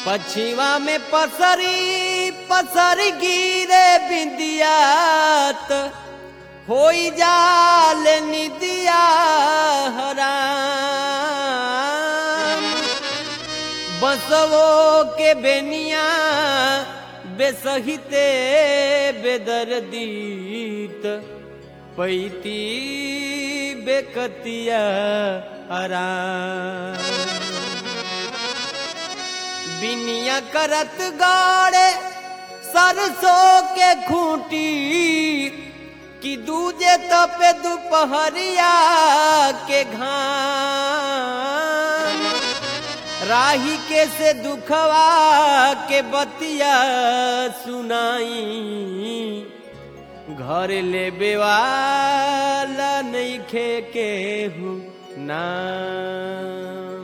पछिवा में पसरी पसरी गिरे बिंदियात होई जाल निदिया हराम। बसवो के बेनिया बेसहिते बेदर्दीत पैती बेकतिया आराम। बिनिया करत गाड़े सरसों के खूंटी कि दूजे तपे दोपहरिया के घाम। राही के से दुखवा के बतिया सुनाई घर ले बेवाला नहीं खे के हूँ नाम।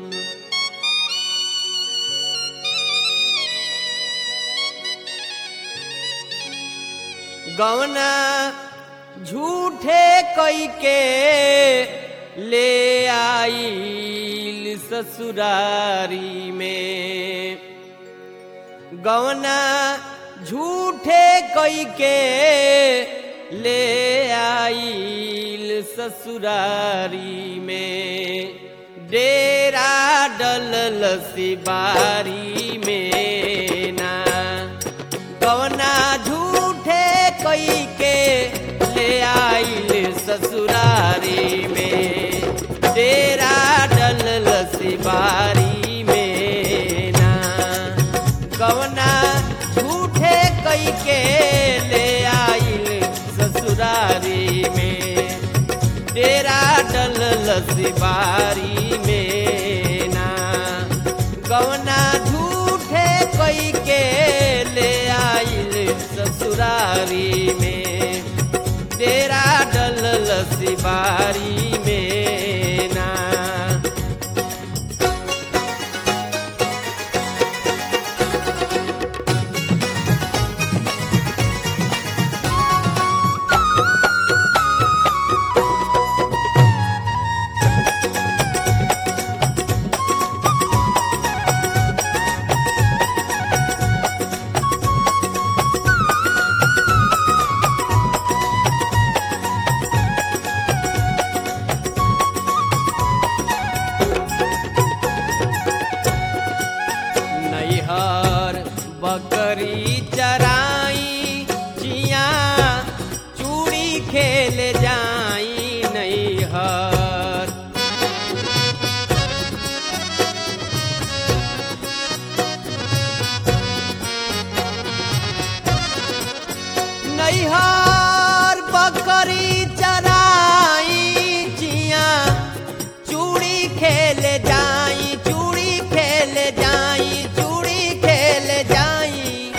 गवना झूठे कई के ले आइल ससुरारी में। गवना झूठे कई के ले आइल ससुरारी में। डेरा डलल सिबारी में ना गवना झूठे कई के ले आइल ससुरारी में। डेरा डलल सिबारी में ना गवना झूठे कई के ले आइल ससुरारी में। डेरा डलल सिबारी में ना गवना झूठे कई के ले आइल ससुरारी में। डेरा डलल सिबारी में ना। बकरी चराई चिया चूड़ी खेल जाई नैहर। नैहर बकरी चराई चिया चूड़ी खेल जाई चूड़ी खेल जाई चूड़ी खेल जाई।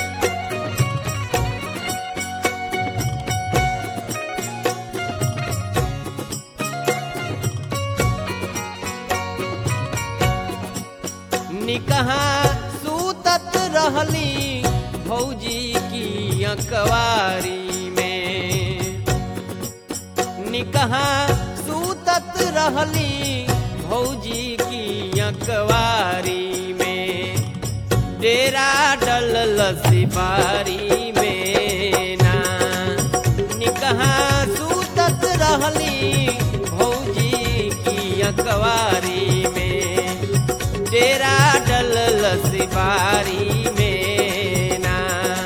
निकहा सूतत रहली भौजी की अकवारी में। निकहा सूतत रहली भौजी की अकवारी में। डेरा डलल सिबारी में ना निकहा सूतत रहली भौजी की अकवारी में। डेरा डलल सिबारी में ना।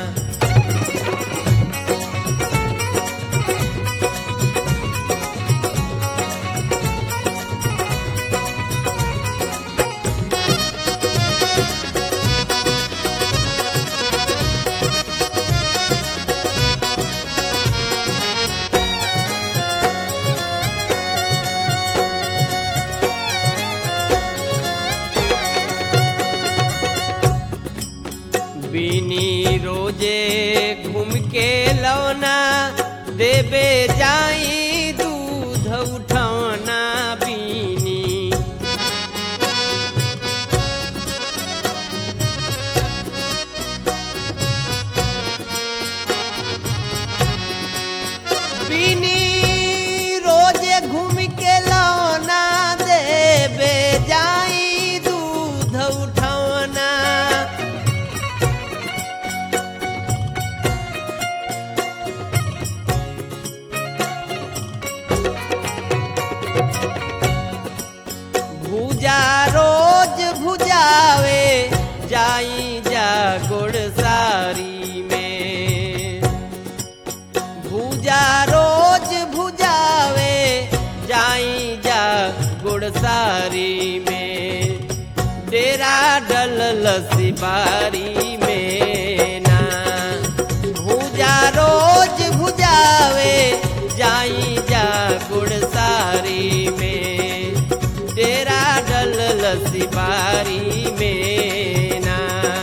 बिनी रोजे घूम के लौना देबे जाई दूध उठौना बिनी। बिनी रोजे घूम के लौना देबे जाई दूध उठौना। भूजा रोज भुजावे जाई जा गुड़सारी में। भूजा रोज भुजावे जाई जा गुड़सारी में। डेरा डलल सिपारी में ना। भूजा रोज भुजावे जाई जा गुड़सारी में। डेरा डलल सिपारी में ना।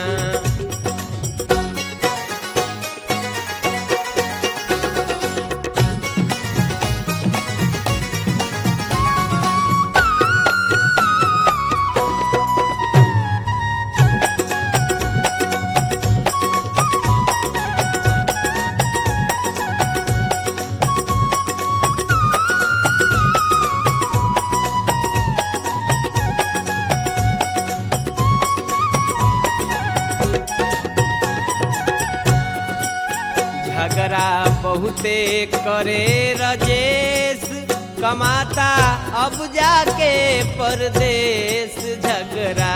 झगड़ा बहुते करे रजेश कमाता अब जाके परदेश। झगड़ा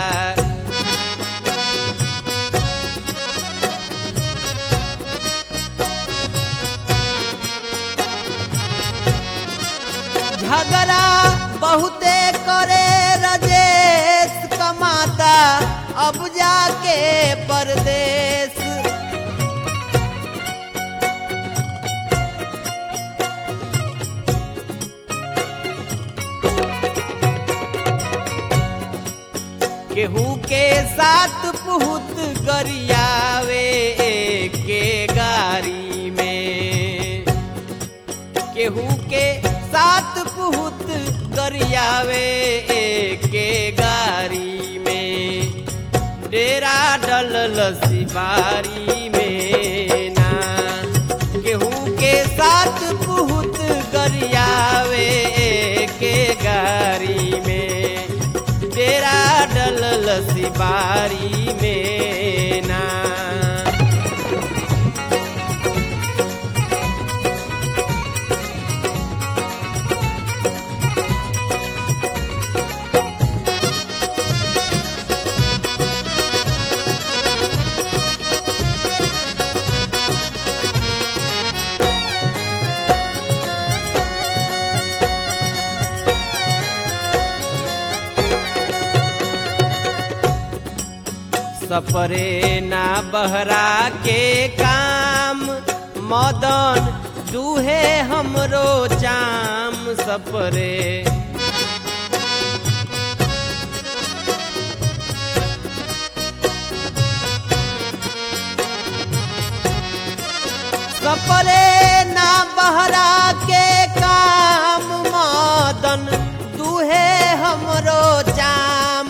झगड़ा बहुते करे रजेश कमाता अब जाके परदेश। केहू के साथ पुहुत गरियावे के गारी में। केहू के साथ पुहुत गरियावे के गारी में। डेरा डलल सिपारी में ना। केहू के साथ पुहुत गरियावे के गारी में। डेरा डलल सिपारी में ना। सपरे ना बहरा के काम मदन दूहे हमरो चाम। सपरे सपरे ना बहरा के काम मदन दूहे हमरो चाम।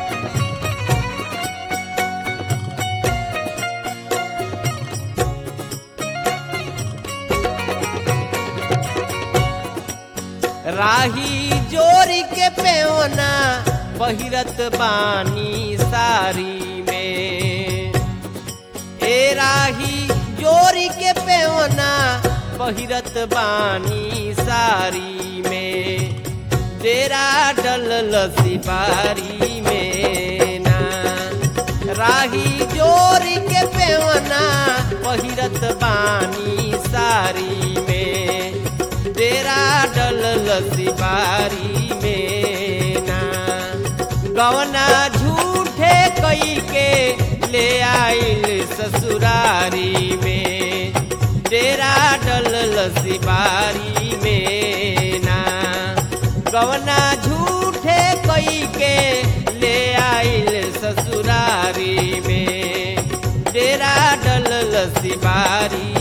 राही जोरी के पेवना पहिरत बानी सारी में। ए राही जोरी के पेवना पहिरत बानी सारी में। डेरा डलल सिपारी में ना। राही जोरी के पेवना पहिरत बानी सारी में। डेरा डलल सिपारी में ना। गवना झूठे कई के ले आइल ससुरारी में। डेरा डलल सिपारी में ना। गवना झूठे कई के ले आइल ससुरारी में। डेरा डलल सिपारी